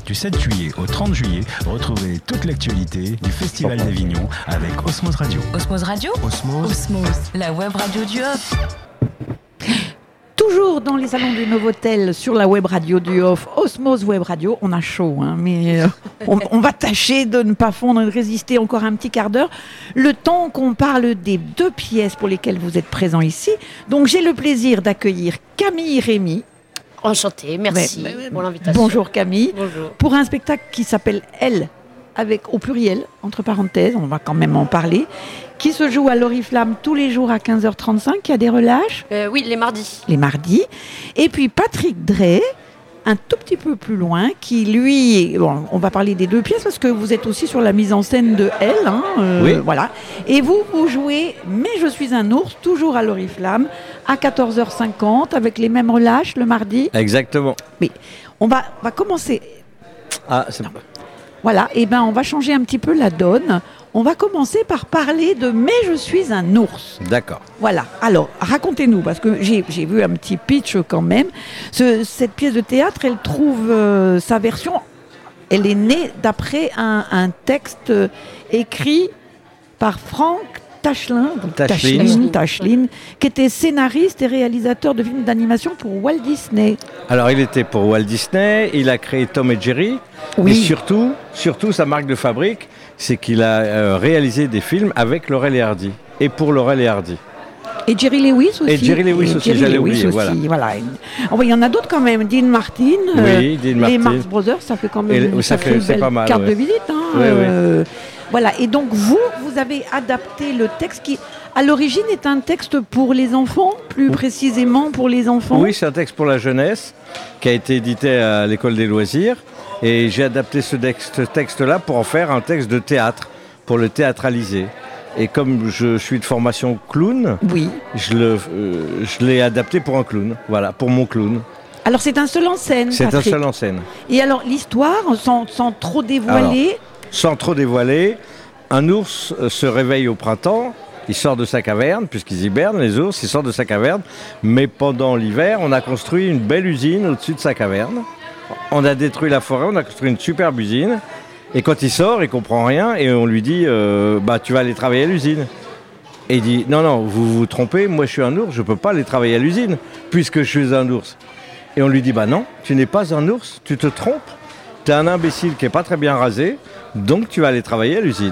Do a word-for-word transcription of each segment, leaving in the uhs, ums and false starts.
Du sept juillet au trente juillet, retrouvez toute l'actualité du Festival d'Avignon avec Osmose Radio. Osmose Radio Osmose. Osmose, la web radio du Off. Toujours dans les salons du Novotel sur la web radio du Off, Osmose Web Radio. On a chaud, hein, mais euh, on, on va tâcher de ne pas fondre et de résister encore un petit quart d'heure, le temps qu'on parle des deux pièces pour lesquelles vous êtes présents ici. Donc j'ai le plaisir d'accueillir Camille Rémy. Enchantée, merci Ouais, ouais, pour l'invitation. Bonjour Camille. Bonjour. Pour un spectacle qui s'appelle Elle, avec au pluriel, entre parenthèses, on va quand même en parler, qui se joue à l'Oriflamme tous les jours à quinze heures trente-cinq. Il y a des relâches Euh, oui, les mardis. les mardis. Et puis Patrick Drey, un tout petit peu plus loin, qui lui, bon, on va parler des deux pièces parce que vous êtes aussi sur la mise en scène de Elle, hein, euh, Oui. voilà. Et vous, vous jouez Mais je suis un ours, toujours à l'Oriflamme, à quatorze heures cinquante, avec les mêmes relâches le mardi. Exactement. Mais on va, on va commencer. Ah, c'est... Voilà, et ben on va changer un petit peu la donne. On va commencer par parler de Mais je suis un ours. D'accord. Voilà, alors racontez-nous, parce que j'ai, j'ai vu un petit pitch quand même. Ce- cette pièce de théâtre, elle trouve euh, sa version, elle est née d'après un, un texte euh, écrit par Franck Tachelin, donc Tacheline. Tacheline, Tacheline, qui était scénariste et réalisateur de films d'animation pour Walt Disney. Alors, il était pour Walt Disney, il a créé Tom et Jerry. Oui. Et surtout, surtout, sa marque de fabrique, c'est qu'il a euh, réalisé des films avec Laurel et Hardy. Et pour Laurel et Hardy. Et Jerry Lewis aussi. Et Jerry Lewis aussi, Jerry j'allais Lewis oublier, aussi, voilà. Oh, bah, il y en a d'autres quand même. Dean Martin, Oui, Dean les Martin. Marx Brothers, ça fait quand même Et une ça sacrée fait- c'est belle pas mal, carte ouais. de visite. Hein, Oui, oui. euh, Voilà, et donc vous, vous avez adapté le texte qui, à l'origine, est un texte pour les enfants, plus précisément pour les enfants. Oui, c'est un texte pour la jeunesse qui a été édité à l'École des loisirs. Et j'ai adapté ce texte- texte-là pour en faire un texte de théâtre, pour le théâtraliser. Et comme je suis de formation clown, Oui. je, le, euh, je l'ai adapté pour un clown. Voilà, pour mon clown. Alors c'est un seul en scène, C'est un Patrick. seul en scène. Et alors l'histoire, sans, sans trop dévoiler, Sans trop dévoiler, un ours euh, se réveille au printemps, il sort de sa caverne, puisqu'ils hibernent, les ours, ils sortent de sa caverne, mais pendant l'hiver, on a construit une belle usine au-dessus de sa caverne. On a détruit la forêt, on a construit une superbe usine, et quand il sort, il comprend rien, et on lui dit euh, bah, tu vas aller travailler à l'usine. Et il dit non, non, vous vous trompez, moi je suis un ours, je ne peux pas aller travailler à l'usine, puisque je suis un ours. Et on lui dit bah non, tu n'es pas un ours, tu te trompes, tu es un imbécile qui n'est pas très bien rasé, donc tu vas aller travailler à l'usine.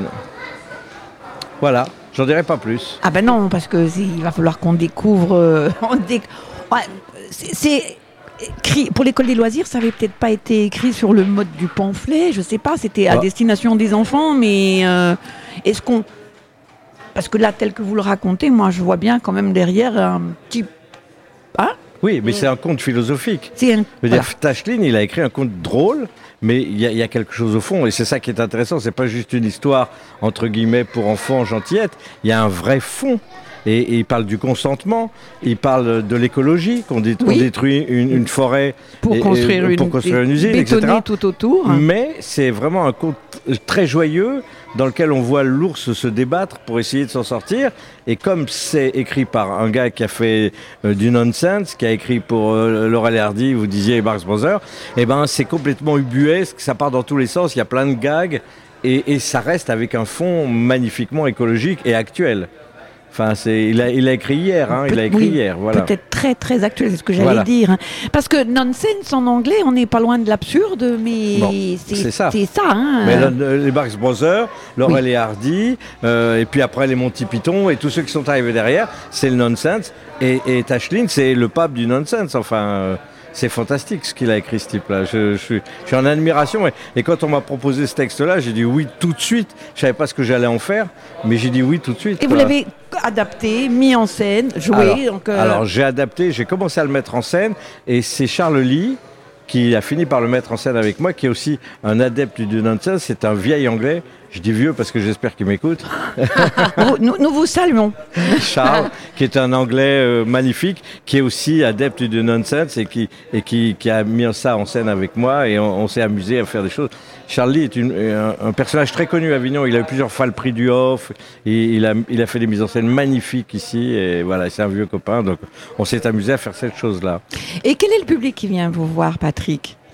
Voilà, j'en dirai pas plus. ah ben non, parce que c'est- il va falloir qu'on découvre. euh, on dé- ouais, c'est, c'est écrit pour l'école des loisirs, ça avait peut-être pas été écrit sur le mode du pamphlet, je sais pas, c'était à Ah. destination des enfants, mais euh, est-ce qu'on, parce que là, tel que vous le racontez, moi, je vois bien quand même derrière un petit, hein, Oui, mais c'est un conte philosophique. c'est un, Je veux voilà. dire, Tacheline, il a écrit un conte drôle, mais il y, a- il y a quelque chose au fond, et c'est ça qui est intéressant. C'est pas juste une histoire entre guillemets pour enfants gentillettes. Il y a un vrai fond. Et, et il parle du consentement, il parle de l'écologie, qu'on dé- on Oui. détruit une, une forêt pour et- et- construire une, pour construire une usine, bétonner et cetera. tout autour. Mais c'est vraiment un conte très joyeux dans lequel on voit l'ours se débattre pour essayer de s'en sortir. Et comme c'est écrit par un gars qui a fait euh, du nonsense, qui a écrit pour euh, Laurel et Hardy, vous disiez Marx Brothers, eh ben c'est complètement ubuesque, ça part dans tous les sens, il y a plein de gags et, et ça reste avec un fond magnifiquement écologique et actuel. Enfin, c'est, il, a, il a écrit hier, hein, il a écrit Oui, hier, voilà. Peut-être très très actuel, c'est ce que j'allais Voilà. dire. hein. Parce que nonsense en anglais, on n'est pas loin de l'absurde, mais Bon, c'est, c'est ça. c'est ça. hein. Mais le- les Marx Brothers, Laurel et Hardy, euh, et puis après les Monty Python et tous ceux qui sont arrivés derrière, c'est le nonsense. Et, et Tacheline, c'est le pape du nonsense. Enfin, euh, c'est fantastique ce qu'il a écrit, ce type-là. Je, je suis, je suis en admiration. Et, et quand on m'a proposé ce texte-là, j'ai dit oui tout de suite. Je savais pas ce que j'allais en faire, mais j'ai dit oui tout de suite. Et vous quoi. l'avez adapté, mis en scène, joué. Alors, donc, euh, alors, j'ai adapté, j'ai commencé à le mettre en scène, et c'est Charles Lee qui a fini par le mettre en scène avec moi, qui est aussi un adepte du nonsense. C'est un vieil anglais. Je dis vieux parce que j'espère qu'il m'écoute. vous- nous, nous vous saluons. Charles, qui est un anglais euh, magnifique, qui est aussi adepte du nonsense et qui, et qui, qui a mis ça en scène avec moi, et on, on s'est amusé à faire des choses. Charlie est une- un, un personnage très connu à Avignon. Il a eu plusieurs fois le prix du Off. Et il, a, il a fait des mises en scène magnifiques ici. Et voilà, c'est un vieux copain. Donc on s'est amusé à faire cette chose-là. Et quel est le public qui vient vous voir, Patrick ?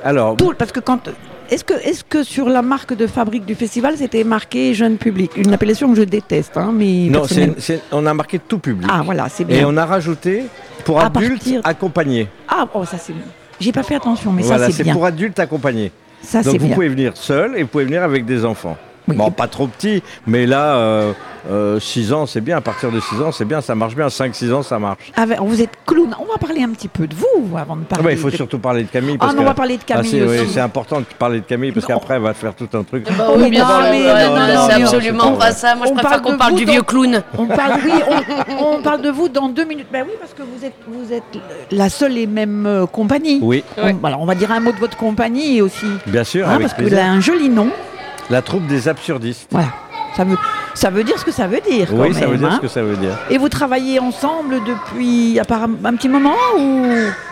Alors, Tout, parce que quand... Est-ce que, est-ce que sur la marque de fabrique du festival, c'était marqué jeune public? Une appellation que je déteste, hein, mais... non, c'est, personnellement. c'est- on a marqué tout public. Ah, voilà, c'est bien. Et on a rajouté pour À adultes partir- accompagnés. Ah, oh, ça c'est... J'ai pas fait attention, mais Voilà, ça c'est c'est bien. pour adultes accompagnés. Ça Donc c'est vous bien. pouvez venir seul et vous pouvez venir avec des enfants. Oui. Bon, pas trop petits, mais là, euh, euh, six ans, c'est bien. À partir de six ans, c'est bien, ça marche bien. cinq six ans, ça marche. Ah, ben, vous êtes clown. On va parler un petit peu de vous avant de Ah parler. bah, il faut de... surtout parler de Camille. Ah Parce non, on que- va parler de Ah, Camille c'est, oui, aussi. c'est important de parler de Camille parce Non. qu'après, elle va faire tout un truc. Bah oui, oui, bien non, sûr. mais- Ouais, non, non, non, c'est non, absolument non. pas ça. Moi, je On préfère parle qu'on de parle vous du dans- vieux clown. On parle, oui, on, on parle de vous dans deux minutes. Ben oui, parce que vous êtes, vous êtes la seule et même euh, compagnie. Oui, On, Ouais. voilà, on va dire un mot de votre compagnie aussi. bien sûr, Hein, avec parce qu'elle plaisir. a un joli nom. La troupe des absurdistes. Voilà. Ça veut, ça veut dire ce que ça veut dire. Oui, quand ça même, veut dire hein. ce que ça veut dire. Et vous travaillez ensemble depuis apparemment un petit moment ou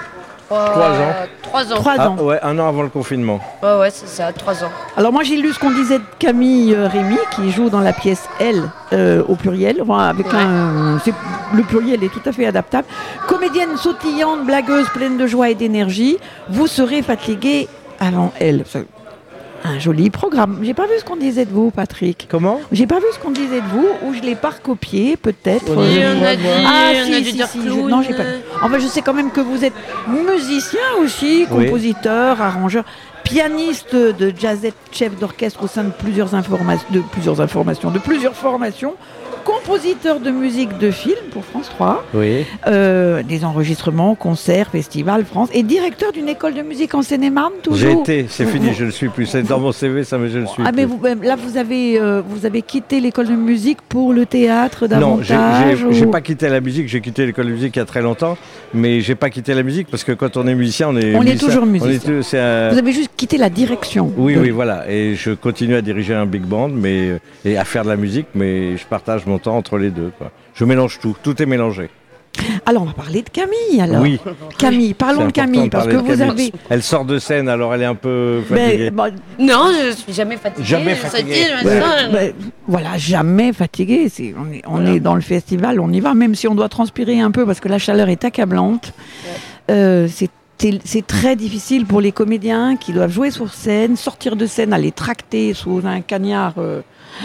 Trois ans. Trois ans. trois Ah, ans? ouais, un an avant le confinement. Ouais, ouais, c'est ça, trois ans. Alors moi j'ai lu ce qu'on disait de Camille euh, Rémy qui joue dans la pièce Elle euh, au pluriel, enfin, avec Ouais. un, c'est- le pluriel est tout à fait adaptable. Comédienne sautillante, blagueuse, pleine de joie et d'énergie, vous serez fatiguée avant elle. C'est un joli programme. J'ai pas vu ce qu'on disait de vous, Patrick. Comment J'ai pas vu ce qu'on disait de vous, ou je l'ai pas recopié, peut-être. Oui, Et Euh, on a dit, Ah, on si, a dû si, dire si, je- clown. non, j'ai pas. Enfin, je sais quand même que vous êtes musicien aussi, Oui. compositeur, arrangeur, pianiste de jazzette, chef d'orchestre au sein de plusieurs, informa- de plusieurs informations, de plusieurs formations, compositeur de musique de film pour France trois, Oui. euh, des enregistrements, concerts, festivals, France, et directeur d'une école de musique en Seine-et-Marne, toujours. J'ai été, c'est Vous- fini, vous- je ne le suis plus. C'est dans mon C V, ça, mais je ne le suis Ah mais plus. vous, euh, là vous avez euh, vous avez quitté l'école de musique pour le théâtre Non, j'ai, davantage j'ai, j'ai ou- pas quitté la musique, j'ai quitté l'école de musique il y a très longtemps, mais j'ai pas quitté la musique parce que quand on est musicien, on est On est musicien. toujours On est musicien. tout- c'est un- Vous avez juste quitté la direction. Oui, de- oui, voilà. Et je continue à diriger un big band mais, et à faire de la musique, mais je partage mon temps entre les deux, quoi. Je mélange tout, tout est mélangé. Alors on va parler de Camille alors. Oui, Camille, c'est parlons de important Camille de parce que parler de vous Camille. avez. Elle sort de scène, alors elle est un peu fatiguée. Ben, bon, Non, je suis jamais fatiguée. Jamais ça fatiguée. dit, je me ouais, sens- ben, voilà, jamais fatigué. C'est, on est, on Voilà. est dans le festival, on y va, même si on doit transpirer un peu parce que la chaleur est accablante. Euh, c'est c'est- c'est très difficile pour les comédiens qui doivent jouer sur scène, sortir de scène, aller tracter sous un cagnard. euh,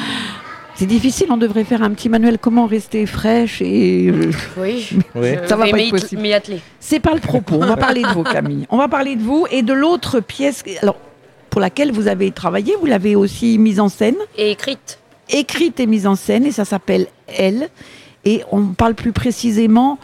C'est difficile, on devrait faire un petit manuel comment rester fraîche et euh, Oui, Oui. je Ça va vais pas m'y être possible. m'y atteler. c'est pas le propos. On va parler de vous, Camille. On va parler de vous et de l'autre pièce, alors pour laquelle vous avez travaillé. Vous l'avez aussi mise en scène, Et écrite. écrite et mise en scène, et ça s'appelle Elle. Et on parle plus précisément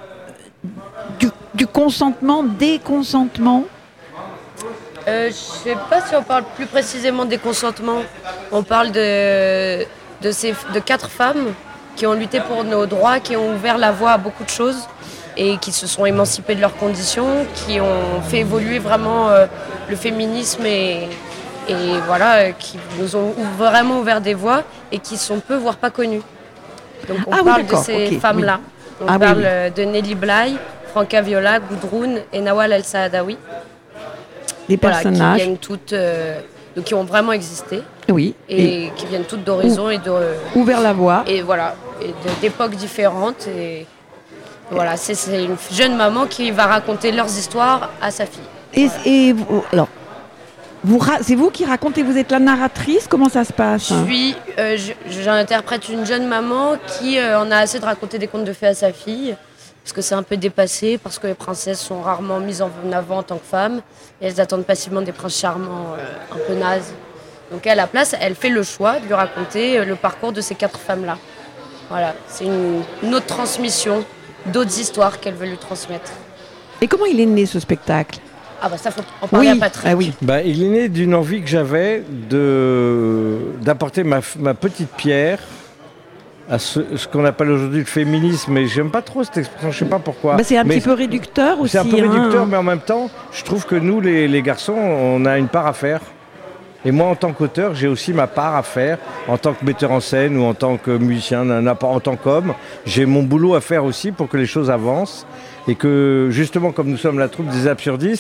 du, du consentement, des consentements. Euh, je sais pas si on parle plus précisément des consentements. On parle de, de, ces, de quatre femmes qui ont lutté pour nos droits, qui ont ouvert la voie à beaucoup de choses et qui se sont émancipées de leurs conditions, qui ont fait évoluer vraiment euh, le féminisme et, et voilà, euh, qui nous ont ou- vraiment ouvert des voies et qui sont peu, voire pas connues. Donc on Ah oui, parle de d'accord, ces ok, femmes-là. On Ah oui, parle oui. euh, de Nelly Bly, Franca Viola, Gudrun et Nawal El Saadawi. Des Voilà, qui personnages, viennent toutes, euh, donc qui ont vraiment existé oui, et, et, qui viennent toutes d'horizons et de ouvert la voie. et voilà et de- d'époques différentes et voilà c'est, c'est une jeune maman qui va raconter leurs histoires à sa fille. Et, et vous- alors, vous, ra- c'est vous qui racontez, vous êtes la narratrice, comment ça se passe Je hein suis, euh, je- j'interprète une jeune maman qui euh, en a assez de raconter des contes de fées à sa fille. Parce que c'est un peu dépassé, parce que les princesses sont rarement mises en avant en tant que femmes. Et elles attendent passivement des princes charmants euh, un peu nazes. Donc à la place, elle fait le choix de lui raconter euh, le parcours de ces quatre femmes-là. Voilà, c'est une, une autre transmission, d'autres histoires qu'elle veut lui transmettre. Et comment il est né ce spectacle? Ah bah ça, faut en parler à Patrick. ah oui. Bah, il est né d'une envie que j'avais de, d'apporter ma, f- ma petite pierre à ce, ce qu'on appelle aujourd'hui le féminisme, mais j'aime pas trop cette expression, je sais pas pourquoi. Bah, c'est un Mais petit peu réducteur aussi. c'est un peu hein. réducteur, mais en même temps, je trouve que nous, les, les garçons, on a une part à faire. Et moi, en tant qu'auteur, j'ai aussi ma part à faire, en tant que metteur en scène ou en tant que musicien, en tant qu'homme. J'ai mon boulot à faire aussi pour que les choses avancent. Et que, justement, comme nous sommes la troupe des absurdistes,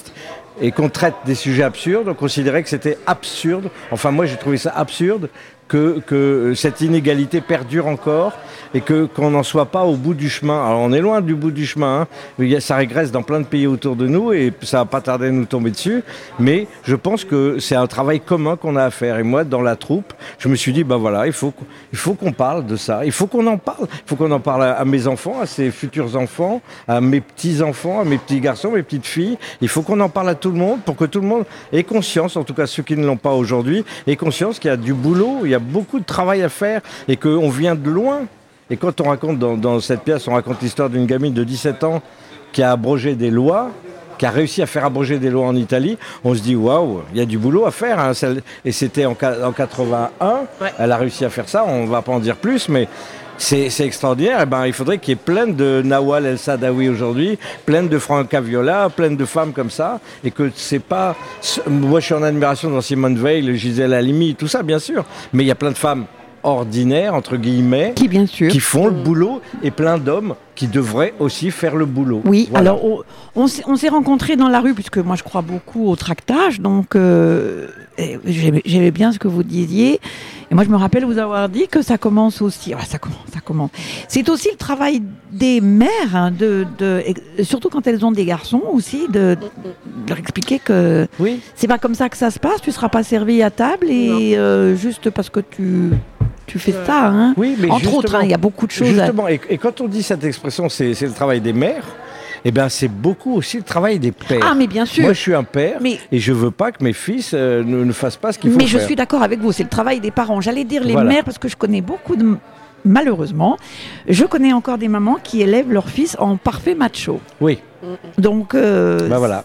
et qu'on traite des sujets absurdes, on considérait que c'était absurde. Enfin, moi, j'ai trouvé ça absurde que, que cette inégalité perdure encore et que, qu'on n'en soit pas au bout du chemin. Alors, on est loin du bout du chemin. Hein. Ça régresse dans plein de pays autour de nous et ça va pas tarder à nous tomber dessus. Mais je pense que c'est un travail commun qu'on a à faire. Et moi, dans la troupe, je me suis dit, ben voilà, il faut, il faut qu'on parle de ça. Il faut qu'on en parle. Il faut qu'on en parle à, à mes enfants, à ses futurs enfants, à mes petits-enfants, à mes petits garçons, mes petites filles. Il faut qu'on en parle à tout le monde pour que tout le monde ait conscience, en tout cas ceux qui ne l'ont pas aujourd'hui, ait conscience qu'il y a du boulot, il y a beaucoup de travail à faire et qu'on vient de loin. Et quand on raconte dans, dans cette pièce, on raconte l'histoire d'une gamine de dix-sept ans qui a abrogé des lois, qui a réussi à faire abroger des lois en Italie, on se dit waouh, il y a du boulot à faire. Hein. Et c'était en, en quatre-vingt-un, ouais. Elle a réussi à faire ça, on ne va pas en dire plus, mais c'est, c'est extraordinaire. Et ben, il faudrait qu'il y ait plein de Nawal El Saadawi aujourd'hui, plein de Franca Viola, plein de femmes comme ça, et que c'est pas... Moi, je suis en admiration dans Simone Veil, Gisèle Halimi, tout ça, bien sûr, mais il y a plein de femmes ordinaires, entre guillemets, qui, bien sûr, qui font le boulot, et plein d'hommes qui devraient aussi faire le boulot. Oui, voilà. Alors on, on, s'est, on s'est rencontrés dans la rue, puisque moi je crois beaucoup au tractage, donc euh, j'aimais, j'aimais bien ce que vous disiez, et moi je me rappelle vous avoir dit que ça commence aussi, ah, ça commence, ça commence. C'est aussi le travail des mères, hein, de, de, surtout quand elles ont des garçons aussi, de, de leur expliquer que oui. C'est pas comme ça que ça se passe, tu seras pas servi à table, et euh, juste parce que tu... Tu fais ça, hein. Oui, mais entre autres, il hein, y a beaucoup de choses. Justement, à... et, et quand on dit cette expression, c'est, c'est le travail des mères, eh ben, c'est beaucoup aussi le travail des pères. Ah, mais bien sûr. Moi, je suis un père mais... et je veux pas que mes fils euh, ne, ne fassent pas ce qu'il faut mais faire. Mais je suis d'accord avec vous, c'est le travail des parents. J'allais dire les voilà. mères parce que je connais beaucoup de... Malheureusement, je connais encore des mamans qui élèvent leurs fils en parfait macho. Oui. Donc... Euh, ben voilà.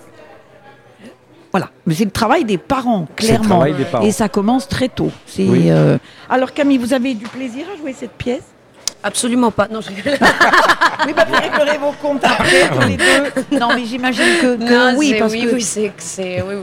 Voilà, mais c'est le travail des parents, clairement. C'est le travail des parents. Et ça commence très tôt. C'est, oui. euh... Alors Camille, vous avez du plaisir à jouer cette pièce ? Absolument pas. Non, je rigole. Oui, bah, vous réglerez vos comptes après, tous les deux. Non, mais j'imagine que, que non, oui, c'est, parce oui, que... oui, c'est, c'est, oui,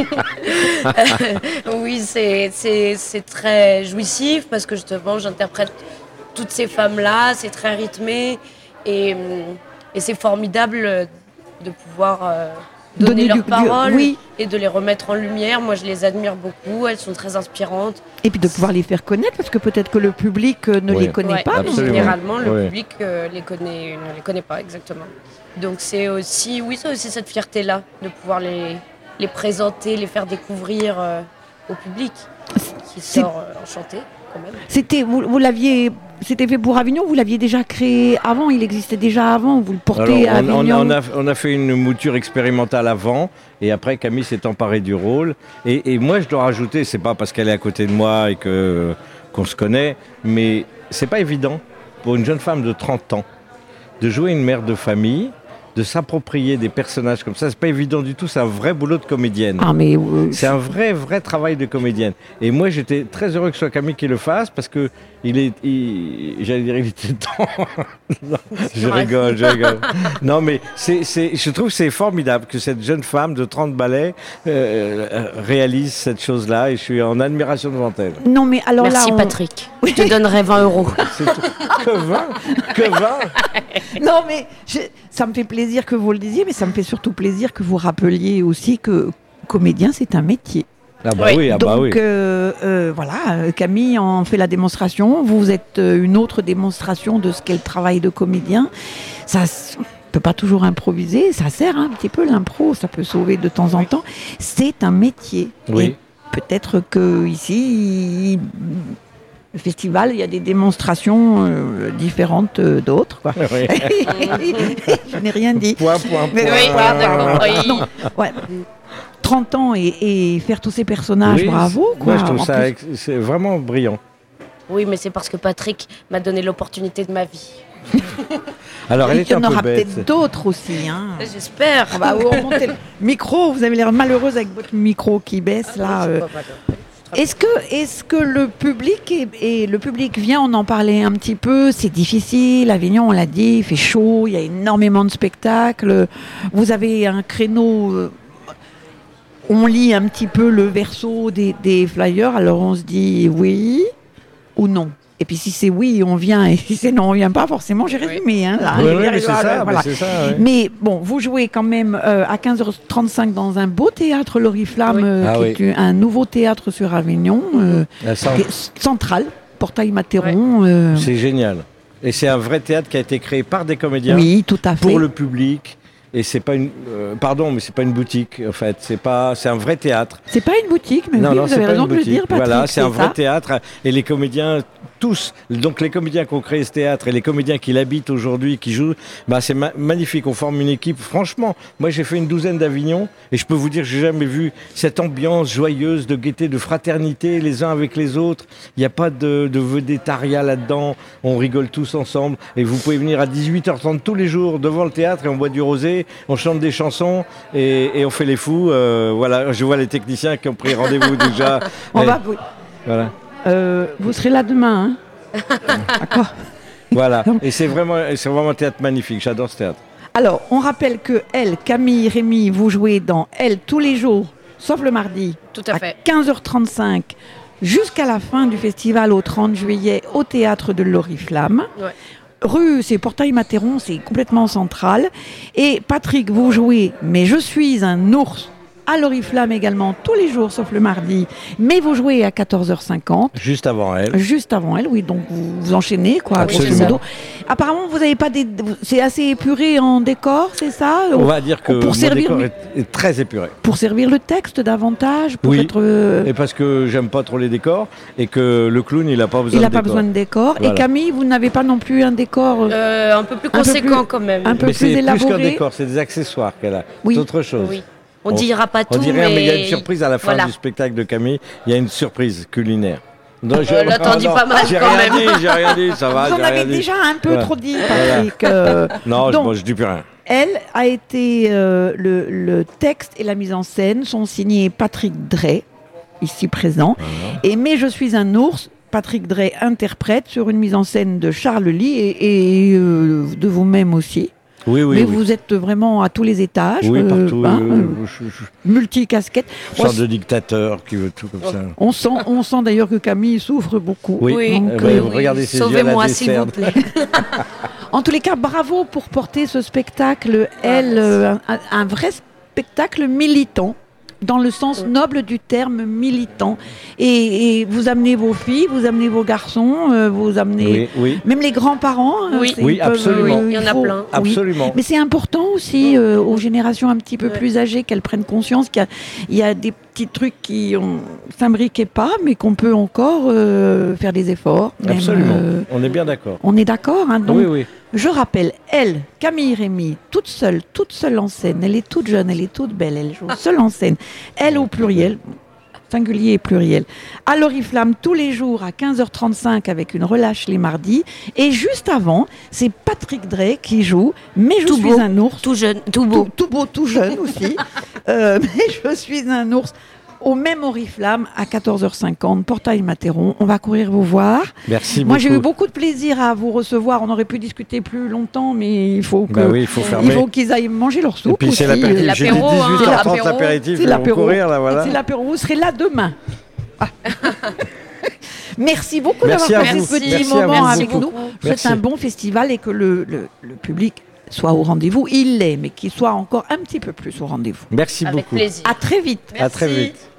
oui. oui, c'est, c'est, c'est très jouissif parce que justement, j'interprète toutes ces femmes-là. C'est très rythmé et, et c'est formidable de pouvoir... Euh, donner, donner leurs du, paroles du, oui. Et de les remettre en lumière. Moi, je les admire beaucoup. Elles sont très inspirantes. Et puis de pouvoir les faire connaître, parce que peut-être que le public ne oui. les connaît ouais, pas. Généralement, le oui. public euh, les connaît, ne les connaît pas, exactement. Donc c'est aussi, oui, c'est aussi cette fierté-là, de pouvoir les, les présenter, les faire découvrir euh, au public, qui c'est... sort euh, enchanté, quand même. C'était, vous, vous l'aviez... C'était fait pour Avignon, vous l'aviez déjà créé avant, il existait déjà avant, vous le portez Alors, on, à Avignon. On a, on a fait une mouture expérimentale avant, et après Camille s'est emparée du rôle. Et, et moi je dois rajouter, c'est pas parce qu'elle est à côté de moi et que, qu'on se connaît, mais c'est pas évident pour une jeune femme de trente ans de jouer une mère de famille, de s'approprier des personnages comme ça, c'est pas évident du tout, c'est un vrai boulot de comédienne. Ah mais euh, c'est un vrai, vrai travail de comédienne. Et moi, j'étais très heureux que ce soit Camille qui le fasse, parce que il est, il, j'allais dire, il était temps. Non, je rigole, je rigole. Non, mais c'est, c'est, je trouve que c'est formidable que cette jeune femme de trente ballets euh, réalise cette chose-là, et je suis en admiration devant elle. Non, mais alors Merci là, on... Patrick. Je te donnerai vingt euros. C'est tout. Que vingt Que vingt Non, mais je... ça me fait plaisir que vous le disiez, mais ça me fait surtout plaisir que vous rappeliez aussi que comédien, c'est un métier. Ah bah oui, ah Donc, bah oui. Euh, euh, voilà, Camille en fait la démonstration. Vous êtes une autre démonstration de ce qu'est le travail de comédien. Ça ne peut pas toujours improviser, ça sert un petit peu l'impro, ça peut sauver de temps en temps. C'est un métier. Oui. Et peut-être que ici, le festival, il y a des démonstrations euh, différentes euh, d'autres. Quoi. Oui. Je n'ai rien dit. Point, point, point. Mais oui, d'accord. Oui. Non, ouais. trente ans et, et faire tous ces personnages, oui, bravo. Quoi. Moi, je trouve en ça plus... ex- c'est vraiment brillant. Oui, mais c'est parce que Patrick m'a donné l'opportunité de ma vie. Alors, elle il était y en un peu aura bête. peut-être d'autres aussi. Hein. J'espère. Ah bah, vous remontez le micro, vous avez l'air malheureuse avec votre micro qui baisse Ah, là. non, euh. pas, pas, pas. Est-ce que, est-ce que le public est, et le public vient, on en parlait un petit peu, c'est difficile, Avignon on l'a dit, il fait chaud, il y a énormément de spectacles, vous avez un créneau, euh, on lit un petit peu le verso des, des flyers, alors on se dit oui ou non. Et puis si c'est oui, on vient, et si c'est non, on vient pas, forcément, j'ai résumé. Hein, là, Oui, J'ai oui, bien mais c'est résumé, ça, voilà. mais c'est ça, ouais. Mais bon, vous jouez quand même euh, à quinze heures trente-cinq dans un beau théâtre L'Oriflamme, Oui. euh, Ah qui oui. est un nouveau théâtre sur Avignon, euh, La cent- qui est central, Portail-Matheron. euh, C'est génial. Et c'est un vrai théâtre qui a été créé par des comédiens oui, tout à fait. pour le public. Et c'est pas une, euh, pardon, mais c'est pas une boutique en fait. C'est pas, c'est un vrai théâtre. C'est pas une boutique, mais non, oui, non, vous c'est avez pas raison une de le boutique. dire, Patrick. Voilà, c'est un vrai ça. théâtre. Et les comédiens, tous, donc les comédiens qui ont créé ce théâtre et les comédiens qui l'habitent aujourd'hui, qui jouent, bah c'est ma- magnifique. On forme une équipe. Franchement, moi j'ai fait une douzaine d'Avignon et je peux vous dire que j'ai jamais vu cette ambiance joyeuse de gaieté, de fraternité les uns avec les autres. Il n'y a pas de, de vedettariat là-dedans. On rigole tous ensemble. Et vous pouvez venir à dix-huit heures trente tous les jours devant le théâtre et on boit du rosé, on chante des chansons et, et on fait les fous. Euh, voilà, je vois les techniciens qui ont pris rendez-vous déjà. On Et- va, oui. Voilà. Euh, vous serez là demain, hein. D'accord. Voilà. Et c'est vraiment, c'est vraiment un théâtre magnifique. J'adore ce théâtre. Alors, on rappelle que elle, Camille, Rémi, vous jouez dans Elle tous les jours, sauf le mardi, Tout à fait. quinze heures trente-cinq, jusqu'à la fin du festival au trente juillet au théâtre de l'Oriflamme. Ouais. Rue, c'est Portail-Matheron, c'est complètement central. Et Patrick, vous jouez Mais je suis un ours à l'Oriflamme également, tous les jours, sauf le mardi. Mais vous jouez à quatorze heures cinquante. Juste avant elle. Juste avant elle, oui, donc vous, vous enchaînez, quoi. Absolument. grosso modo. Apparemment, vous n'avez pas des. C'est assez épuré en décor, c'est ça On va dire que pour mon servir, décor est, est très épuré. pour servir le texte davantage, pour Oui. être. euh, Et parce que j'aime pas trop les décors et que le clown il a pas besoin il de n'a pas décor. besoin de décor. Voilà. Et Camille, vous n'avez pas non plus un décor euh, Euh, un peu plus peu conséquent plus- quand même. un peu Mais plus c'est plus qu'un élaboré. décor, c'est des accessoires qu'elle a. Oui. C'est autre chose. Oui. On On- dira pas On tout, dit rien, mais il y a une mais surprise à la fin voilà. du spectacle de Camille. Il y a une surprise culinaire. Non, Euh, là, t'en oh, dis non, pas mal J'ai quand rien même. dit, j'ai rien dit, ça va. Vous en j'ai avez rien dit. déjà un peu Voilà. trop dit, Patrick. euh, Non, Donc- je, moi, je dis plus rien. Elle a été. euh, le, le texte et la mise en scène sont signés Patrick Drey, ici présent. Et Mais je suis un ours, Patrick Drey interprète sur une mise en scène de Charles Lee et, et, euh, de vous-même aussi. Oui, oui, Mais oui. vous êtes vraiment à tous les étages, Oui, euh, partout. hein, euh, euh, je- je- multicasquette. Une sorte de dictateur qui veut tout comme ça. On sent, on sent d'ailleurs que Camille souffre beaucoup. Oui. Oui. Donc, Eh ben, euh, regardez ses yeux à la Sauvez-moi, s'il vous dessert. plaît. En tous les cas, bravo pour porter ce spectacle, elle, merci. euh, un, un vrai spectacle militant, dans le sens noble du terme militant. Et, et vous amenez vos filles, vous amenez vos garçons, euh, vous amenez Oui, oui, même les grands-parents. hein, Oui. c'est- Oui, ils peuvent, absolument. euh, Il y en a faut- plein. oui. absolument. Mais c'est important aussi euh, aux générations un petit peu Ouais. plus âgées qu'elles prennent conscience qu'il y a, il y a des petits trucs qui ne s'imbriquaient pas, mais qu'on peut encore euh, faire des efforts. même, Absolument. euh, On est bien d'accord. on est d'accord, hein, donc Oui, oui. je rappelle, elle, Camille Rémy, toute seule, toute seule en scène. Elle est toute jeune, elle est toute belle, elle joue seule en scène. Elle au pluriel, singulier et pluriel. À l'Oriflamme, tous les jours à quinze heures trente-cinq avec une relâche les mardis. Et juste avant, c'est Patrick Drey qui joue Mais je Tout suis beau. un ours. Tout jeune, tout Tout, beau. tout beau, tout jeune aussi. Euh, mais je suis un ours. Au même Oriflamme, à quatorze heures cinquante, Portail-Matheron. On va courir vous voir. Merci Moi, j'ai eu beaucoup. beaucoup de plaisir à vous recevoir. On aurait pu discuter plus longtemps, mais il faut que, Bah oui, il faut il fermer. faut qu'ils aillent manger leur Et soupe. puis c'est aussi. l'apéritif. J'ai dit L'apéro, hein, dix-huit heures trente l'apéro. l'apéritif. C'est Ils vont l'apéro. courir là, voilà. C'est l'apéro. Vous serez là demain. Ah. Merci beaucoup Merci d'avoir à passé vous. ce petit Merci à moment vous avec beaucoup. nous. Je vous souhaite Merci. un bon festival et que le, le, le public soit au rendez-vous. Il l'est, mais qu'il soit encore un petit peu plus au rendez-vous. Merci Avec beaucoup. plaisir. À très vite. À très vite.